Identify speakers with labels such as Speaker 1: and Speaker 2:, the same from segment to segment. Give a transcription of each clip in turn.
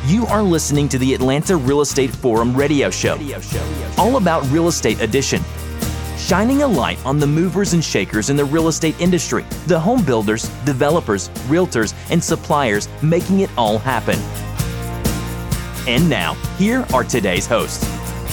Speaker 1: You are listening to the Atlanta Real Estate Forum radio show, all about Real Estate Edition, shining a light on the movers and shakers in the real estate industry, the home builders, developers, realtors, and suppliers making it all happen. And now, here are today's hosts.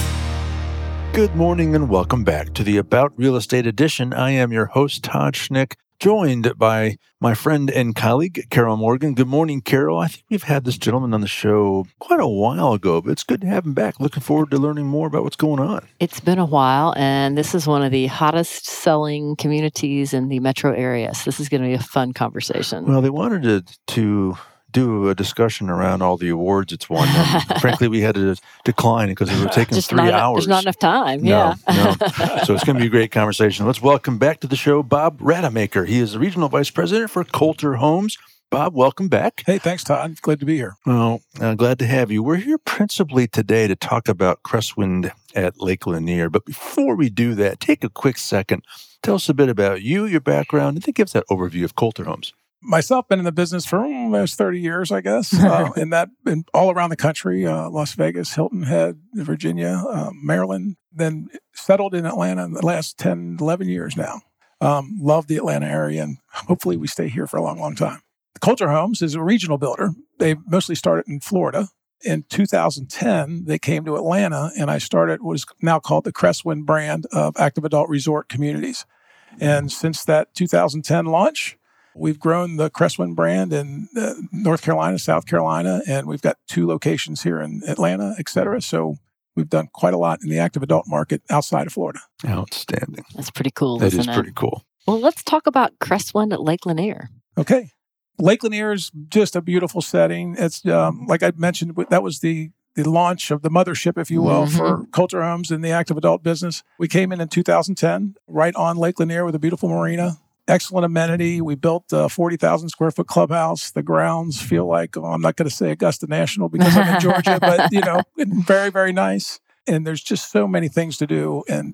Speaker 2: Good morning and welcome back to the About Real Estate Edition. I am your host, Todd Schnick, joined by my friend and colleague, Carol Morgan. Good morning, Carol. I think we've had this gentleman on the show quite a while ago, but it's good to have him back. Looking forward to learning more about what's going on.
Speaker 3: It's been a while, and this is one of the hottest selling communities in the metro area. So this is going to be a fun conversation.
Speaker 2: Well, they wanted to do a discussion around all the awards it's won. And frankly, we had to decline because it would take 3 hours.
Speaker 3: There's not enough time.
Speaker 2: No. So it's going to be a great conversation. Let's welcome back to the show Bob Rademacher. He is the Regional Vice President for Coulter Homes. Bob, welcome back.
Speaker 4: Hey, thanks, Todd. Glad to be here.
Speaker 2: Well, glad to have you. We're here principally today to talk about Crestwind at Lake Lanier. But before we do that, take a quick second. Tell us a bit about you, your background, and then give us that overview of Coulter Homes.
Speaker 4: Myself, been in the business for almost 30 years, I guess, in all around the country, Las Vegas, Hilton Head, Virginia, Maryland, then settled in Atlanta in the last 10, 11 years now. Love the Atlanta area, and hopefully we stay here for a long, long time. Coulter Homes is a regional builder. They mostly started in Florida. In 2010, they came to Atlanta, and I started what is now called the Crestwind brand of active adult resort communities. And since that 2010 launch, we've grown the Crestwind brand in North Carolina, South Carolina, and we've got 2 locations here in Atlanta, et cetera. So we've done quite a lot in the active adult market outside of Florida.
Speaker 2: Outstanding.
Speaker 3: That's pretty cool,
Speaker 2: That
Speaker 3: isn't
Speaker 2: is
Speaker 3: it?
Speaker 2: pretty cool.
Speaker 3: Well, let's talk about Crestwind at Lake Lanier.
Speaker 4: Okay. Lake Lanier is just a beautiful setting. It's like I mentioned, that was the launch of the mothership, if you will, for Coulter Homes in the active adult business. We came in 2010, right on Lake Lanier with a beautiful marina. Excellent amenity. We built a 40,000 square foot clubhouse. The grounds feel like, I'm not going to say Augusta National because I'm in Georgia, but, very, very nice. And there's just so many things to do. And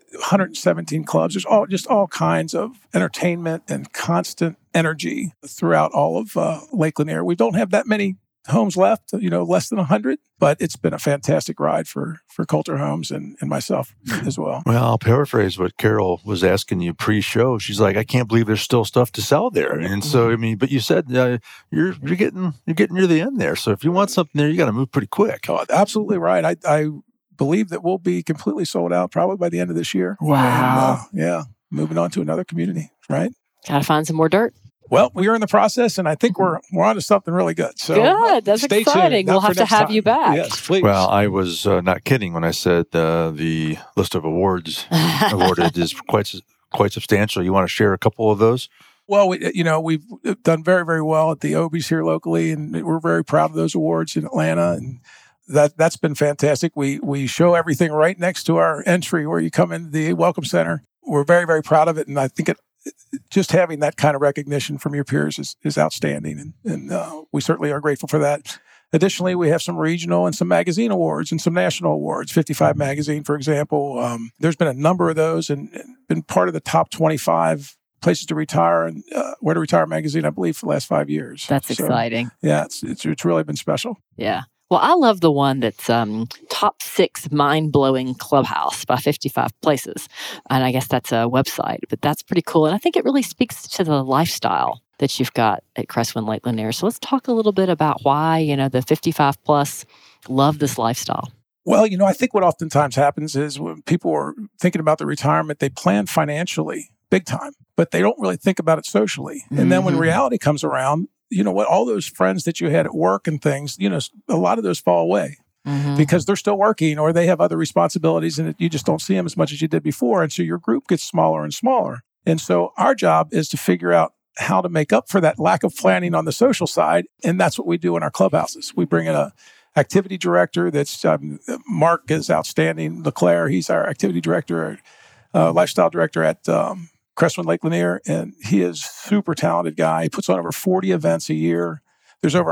Speaker 4: 117 clubs. There's all kinds of entertainment and constant energy throughout all of Lake Lanier. We don't have that many homes left, less than 100, but it's been a fantastic ride for Coulter Homes and myself as well.
Speaker 2: Well, I'll paraphrase what Carol was asking you pre-show. She's like, I can't believe there's still stuff to sell there. And so, but you said you're getting near the end there. So if you want something there, you got to move pretty quick.
Speaker 4: Oh, absolutely right. I believe that we'll be completely sold out probably by the end of this year.
Speaker 3: Wow.
Speaker 4: And, moving on to another community, right?
Speaker 3: Got to find some more dirt.
Speaker 4: Well, we are in the process, and I think we're on to something really good. So
Speaker 3: good. That's
Speaker 4: stay
Speaker 3: exciting.
Speaker 4: tuned.
Speaker 3: We'll have to have you back.
Speaker 4: Yes, please.
Speaker 2: Well, I was not kidding when I said the list of awards awarded is quite substantial. You want to share a couple of those?
Speaker 4: Well, we've done very, very well at the Obies here locally, and we're very proud of those awards in Atlanta, and that's been fantastic. We show everything right next to our entry where you come into the Welcome Center. We're very, very proud of it, and I think just having that kind of recognition from your peers is outstanding, and we certainly are grateful for that. Additionally, we have some regional and some magazine awards and some national awards. 55 Magazine, for example. There's been a number of those and been part of the top 25 places to retire and Where to Retire magazine, I believe, for the last 5 years.
Speaker 3: That's exciting.
Speaker 4: Yeah, it's really been special.
Speaker 3: Yeah. Well, I love the one that's top 6 mind-blowing clubhouse by 55 places. And I guess that's a website, but that's pretty cool. And I think it really speaks to the lifestyle that you've got at Crestwind Lake Lanier. So let's talk a little bit about why, the 55 plus love this lifestyle.
Speaker 4: Well, I think what oftentimes happens is when people are thinking about their retirement, they plan financially big time, but they don't really think about it socially. And then when reality comes around, all those friends that you had at work and things, a lot of those fall away because they're still working or they have other responsibilities and you just don't see them as much as you did before. And so your group gets smaller and smaller. And so our job is to figure out how to make up for that lack of planning on the social side. And that's what we do in our clubhouses. We bring in a activity director that's, Mark is outstanding. LeClaire, he's our activity director, lifestyle director at Crestwind Lake Lanier, and he is super talented guy. He puts on over 40 events a year. There's over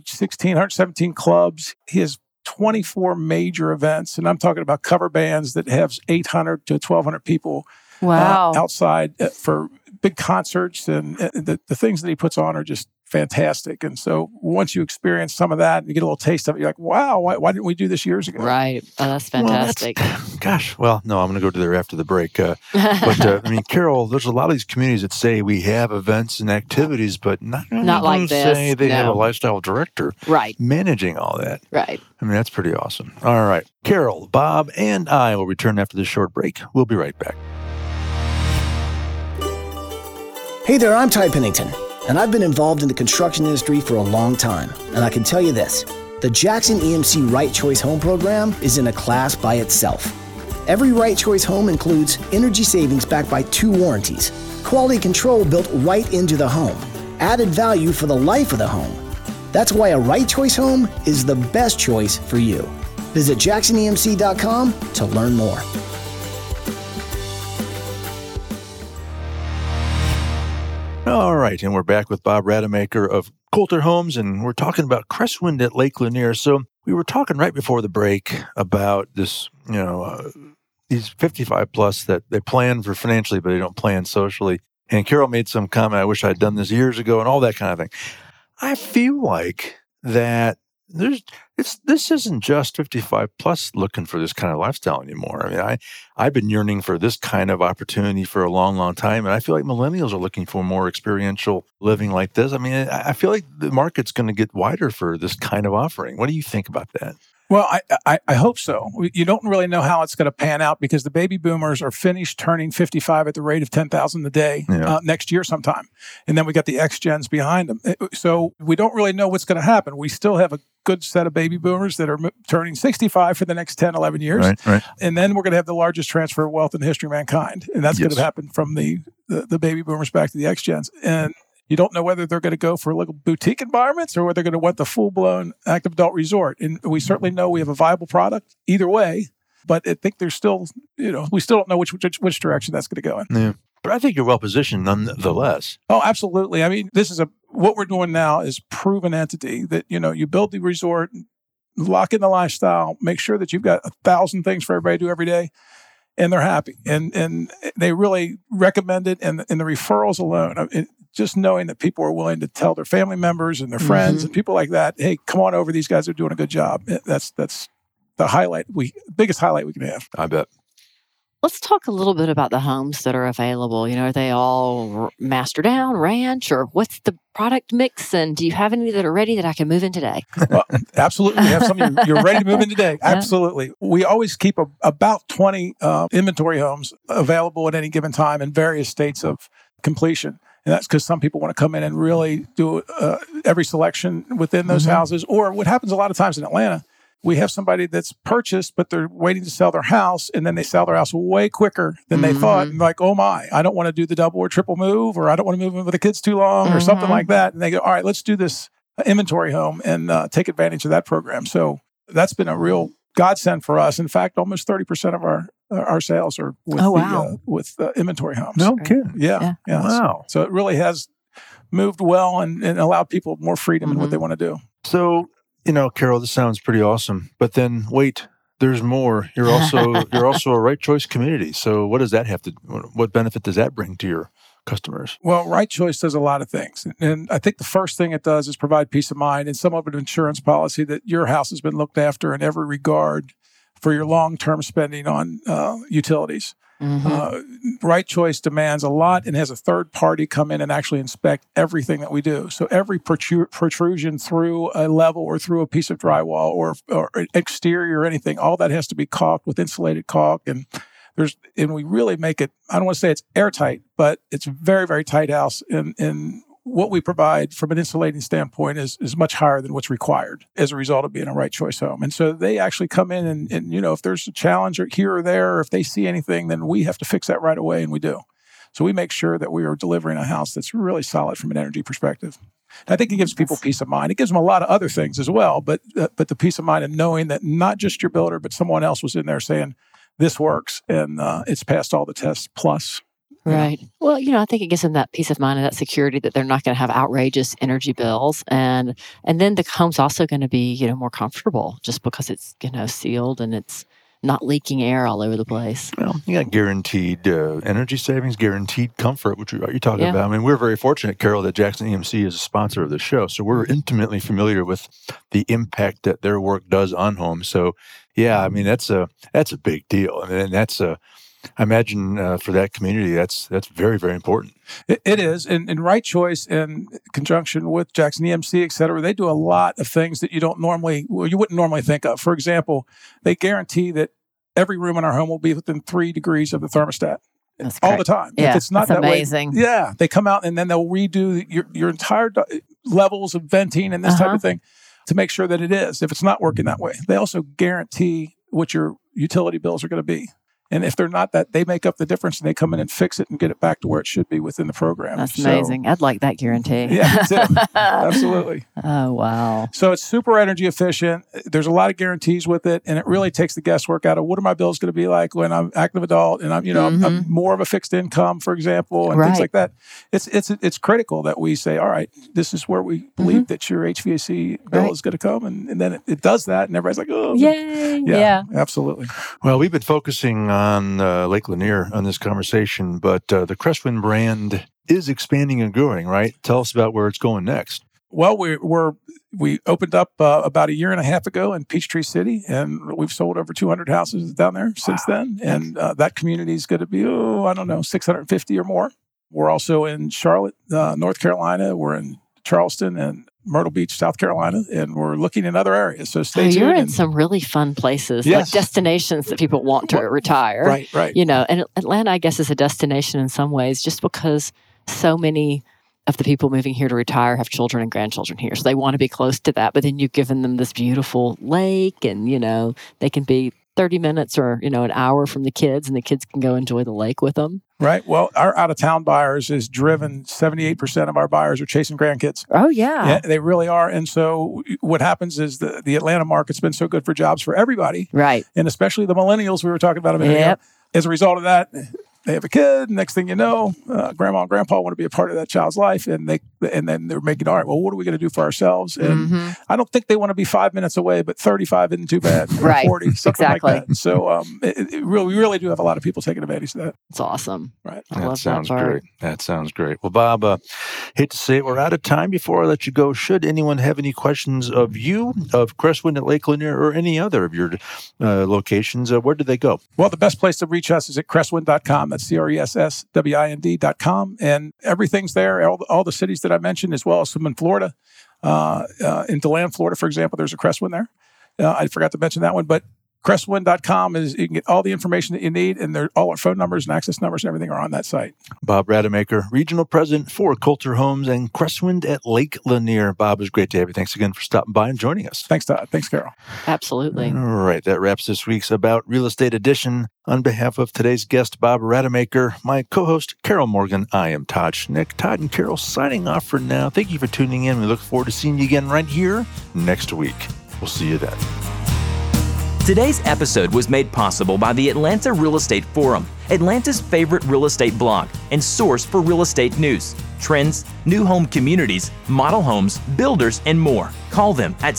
Speaker 4: 117 clubs. He has 24 major events, and I'm talking about cover bands that have 800 to 1,200 people outside for big concerts, and the things that he puts on are just fantastic. And so once you experience some of that and you get a little taste of it, you're like, wow, why didn't we do this years ago?
Speaker 3: Right. Oh, that's fantastic.
Speaker 2: Well, no, I'm going to go to there after the break. But I mean, Carol, there's a lot of these communities that say we have events and activities, but not
Speaker 3: like this.
Speaker 2: Say they have a lifestyle director managing all that.
Speaker 3: Right.
Speaker 2: I mean, that's pretty awesome. All right. Carol, Bob, and I will return after this short break. We'll be right back.
Speaker 5: Hey there, I'm Ty Pennington, and I've been involved in the construction industry for a long time. And I can tell you this, the Jackson EMC Right Choice Home program is in a class by itself. Every Right Choice home includes energy savings backed by 2 warranties, quality control built right into the home, added value for the life of the home. That's why a Right Choice home is the best choice for you. Visit JacksonEMC.com to learn more.
Speaker 2: All right, and we're back with Bob Rademacher of Coulter Homes, and we're talking about Crestwind at Lake Lanier. So we were talking right before the break about this, these 55 plus that they plan for financially, but they don't plan socially. And Carol made some comment, I wish I'd done this years ago, and all that kind of thing. I feel like that this isn't just 55 plus looking for this kind of lifestyle anymore. I mean, I've been yearning for this kind of opportunity for a long, long time. And I feel like millennials are looking for more experiential living like this. I mean, I feel like the market's going to get wider for this kind of offering. What do you think about that?
Speaker 4: Well, I hope so. You don't really know how it's going to pan out because the baby boomers are finished turning 55 at the rate of 10,000 a day next year sometime. And then we got the X-Gens behind them. So we don't really know what's going to happen. We still have a good set of baby boomers that are turning 65 for the next 10, 11 years.
Speaker 2: Right.
Speaker 4: And then we're going to have the largest transfer of wealth in the history of mankind. And that's going to happen from the baby boomers back to the X-Gens. And you don't know whether they're going to go for little boutique environments or whether they're going to want the full-blown active adult resort. And we certainly know we have a viable product either way, but I think there's still, we still don't know which direction that's going to go in.
Speaker 2: Yeah. But I think you're well positioned nonetheless.
Speaker 4: Oh, absolutely. I mean, what we're doing now is proven entity that, you build the resort, lock in the lifestyle, make sure that you've got 1,000 things for everybody to do every day. And they're happy. And they really recommend it. And the referrals alone, just knowing that people are willing to tell their family members and their friends and people like that, hey, come on over. These guys are doing a good job. That's the biggest highlight we can have.
Speaker 2: I bet.
Speaker 3: Let's talk a little bit about the homes that are available. Are they all master down, ranch, or what's the product mix? And do you have any that are ready that I can move in today?
Speaker 4: Well, absolutely. We have some you're ready to move in today. Yeah. Absolutely. We always keep about 20 inventory homes available at any given time in various states of completion. And that's because some people want to come in and really do every selection within those houses. Or what happens a lot of times in Atlanta, we have somebody that's purchased, but they're waiting to sell their house, and then they sell their house way quicker than they thought. And like, oh my, I don't want to do the double or triple move, or I don't want to move in with the kids too long, or something like that. And they go, all right, let's do this inventory home and take advantage of that program. So that's been a real godsend for us. In fact, almost 30% of our sales are with inventory homes.
Speaker 2: No kidding.
Speaker 4: Yeah.
Speaker 2: Wow.
Speaker 4: So it really has moved well and allowed people more freedom in what they want to do.
Speaker 2: So, Carol, this sounds pretty awesome. But then wait, there's more. You're also a Right Choice community. So what benefit does that bring to your customers?
Speaker 4: Well, Right Choice does a lot of things. And I think the first thing it does is provide peace of mind and somewhat of an insurance policy that your house has been looked after in every regard for your long-term spending on utilities. Right Choice demands a lot and has a third party come in and actually inspect everything that we do. So every protrusion through a level or through a piece of drywall or exterior or anything, all that has to be caulked with insulated caulk. And we really make it, I don't want to say it's airtight, but it's a very, very tight house. And what we provide from an insulating standpoint is much higher than what's required as a result of being a Right Choice home. And so they actually come in and if there's a challenge here or there, or if they see anything, then we have to fix that right away, and we do. So we make sure that we are delivering a house that's really solid from an energy perspective. And I think it gives people peace of mind. It gives them a lot of other things as well, but the peace of mind of knowing that not just your builder, but someone else was in there saying, this works, and it's passed all the tests plus.
Speaker 3: Right. Well, I think it gives them that peace of mind and that security that they're not going to have outrageous energy bills. And then the home's also going to be, more comfortable just because it's, sealed and it's not leaking air all over the place.
Speaker 2: Well, you got guaranteed energy savings, guaranteed comfort, which you're talking about. I mean, we're very fortunate, Carol, that Jackson EMC is a sponsor of the show. So we're intimately familiar with the impact that their work does on homes. So, yeah, I mean, that's a big deal. And that's I imagine for that community, that's very, very important.
Speaker 4: It is. And Right Choice, in conjunction with Jackson EMC, et cetera, they do a lot of things that you wouldn't normally think of. For example, they guarantee that every room in our home will be within 3 degrees of the thermostat.
Speaker 3: That's
Speaker 4: all
Speaker 3: great.
Speaker 4: the time.
Speaker 3: Yeah,
Speaker 4: if it's not
Speaker 3: that's
Speaker 4: that
Speaker 3: amazing.
Speaker 4: way, yeah, they come out and then they'll redo your entire levels of venting and this type of thing to make sure that it is, if it's not working that way. They also guarantee what your utility bills are going to be. And if they're not that, they make up the difference and they come in and fix it and get it back to where it should be within the program.
Speaker 3: That's amazing. I'd like that guarantee.
Speaker 4: Yeah, me too. Absolutely.
Speaker 3: Oh, wow.
Speaker 4: So it's super energy efficient. There's a lot of guarantees with it, and it really takes the guesswork out of what are my bills going to be like when I'm active adult and I'm more of a fixed income, for example, and things like that. It's critical that we say, all right, this is where we believe that your HVAC bill is going to come, and then it does that, and everybody's like, oh,
Speaker 3: yay!
Speaker 4: Yeah, absolutely.
Speaker 2: Well, we've been focusing on Lake Lanier on this conversation, but the Crestwind brand is expanding and growing, right? Tell us about where it's going next.
Speaker 4: Well, we opened up about 1.5 years ago in Peachtree City, and we've sold over 200 houses down there since then. And that community is going to be, 650 or more. We're also in Charlotte, North Carolina. We're in Charleston and Myrtle Beach, South Carolina, and we're looking in other areas. So stay tuned.
Speaker 3: You're in some really fun places, like destinations that people want to retire.
Speaker 4: Right.
Speaker 3: And Atlanta, I guess, is a destination in some ways, just because so many of the people moving here to retire have children and grandchildren here. So they want to be close to that. But then you've given them this beautiful lake, and, they can be 30 minutes or, an hour from the kids, and the kids can go enjoy the lake with them.
Speaker 4: Right. Well, our out-of-town buyers is driven. 78% of our buyers are chasing grandkids.
Speaker 3: Oh, yeah.
Speaker 4: Yeah, they really are. And so what happens is the Atlanta market's been so good for jobs for everybody.
Speaker 3: Right.
Speaker 4: And especially the millennials we were talking about a minute ago. As a result of that, they have a kid. Next thing you know, grandma and grandpa want to be a part of that child's life, and then they're making, all right, well, what are we going to do for ourselves? And I don't think they want to be 5 minutes away, but 35 isn't too bad.
Speaker 3: Right,
Speaker 4: 40, something
Speaker 3: exactly.
Speaker 4: like that. So we really do have a lot of people taking advantage of that.
Speaker 3: It's awesome.
Speaker 4: Right.
Speaker 2: That sounds great. That sounds great. Well, Bob, hate to say it, we're out of time. Before I let you go, should anyone have any questions of you, of Crestwind at Lake Lanier, or any other of your locations, where do they go?
Speaker 4: Well, the best place to reach us is at crestwind.com. That's CRESSWIND.com. And everything's there, all the cities that I mentioned, as well as some in Florida. In DeLand, Florida, for example, there's a Crestwind there. I forgot to mention that one, but crestwind.com you can get all the information that you need, and all our phone numbers and access numbers and everything are on that site.
Speaker 2: Bob Rademacher, Regional President for Coulter Homes and Crestwind at Lake Lanier. Bob, it was great to have you. Thanks again for stopping by and joining us.
Speaker 4: Thanks, Todd. Thanks, Carol.
Speaker 3: Absolutely.
Speaker 2: All right, that wraps this week's About Real Estate edition. On behalf of today's guest, Bob Rademacher, my co-host, Carol Morgan, I am Todd Schnick. Todd and Carol signing off for now. Thank you for tuning in. We look forward to seeing you again right here next week. We'll see you then.
Speaker 1: Today's episode was made possible by the Atlanta Real Estate Forum, Atlanta's favorite real estate blog and source for real estate news, trends, new home communities, model homes, builders, and more. Call them at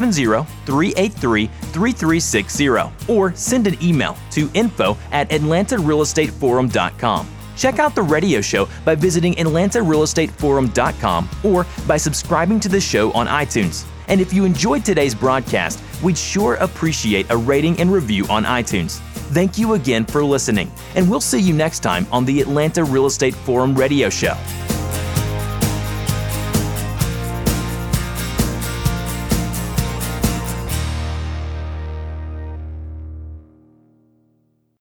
Speaker 1: 770-383-3360 or send an email to info@atlantarealestateforum.com. Check out the radio show by visiting atlantarealestateforum.com or by subscribing to the show on iTunes. And if you enjoyed today's broadcast, we'd sure appreciate a rating and review on iTunes. Thank you again for listening, and we'll see you next time on the Atlanta Real Estate Forum radio show.